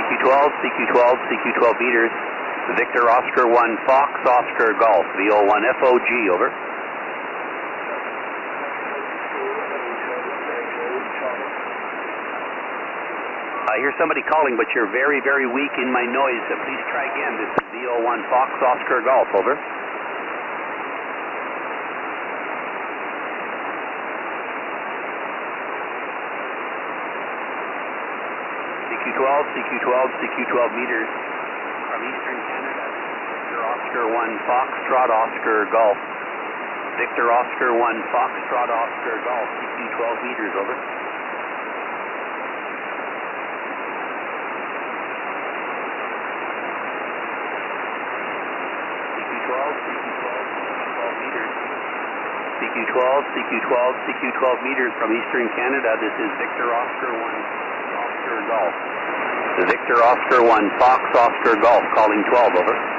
CQ12, CQ12, CQ12 meters. Victor Oscar 1 Fox Oscar Golf, VO1 FOG, over. I hear somebody calling, but you're very, very weak in my noise, so please try again. This is VO1 Fox Oscar Golf, over. CQ12, CQ12, CQ12 meters from Eastern Canada. Victor Oscar 1 Foxtrot Oscar Golf. Victor Oscar 1 Foxtrot Oscar Golf, CQ12 meters, over. CQ12, CQ12, CQ12 meters from Eastern Canada. This is Victor Oscar 1 Oscar Golf. Victor Oscar 1 Fox Oscar Golf, calling 12, over.